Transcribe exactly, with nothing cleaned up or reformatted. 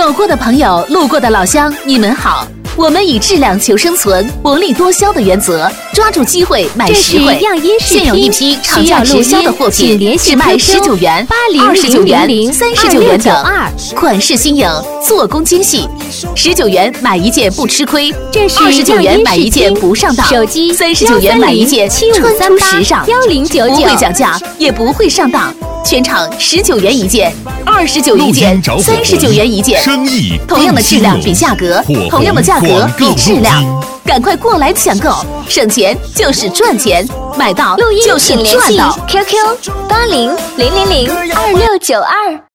走过的朋友，路过的老乡，你们好。我们以质量求生存、薄利多销的原则，抓住机会买实惠。现有一批厂家直销的货品，只卖十九元、二十九元、三十九元等，款式新颖，做工精细。十九元买一件不吃亏，二十九元买一件不上当，三十九元买一件穿出时尚。不会讲价，也不会上当。全场十九元一件，二十九一件，三十九元一件。同样的质量比价格，同样的价格比质量，赶快过来抢购，省钱就是赚钱，买到就是赚到。 Q Q 八零零零零二六九二。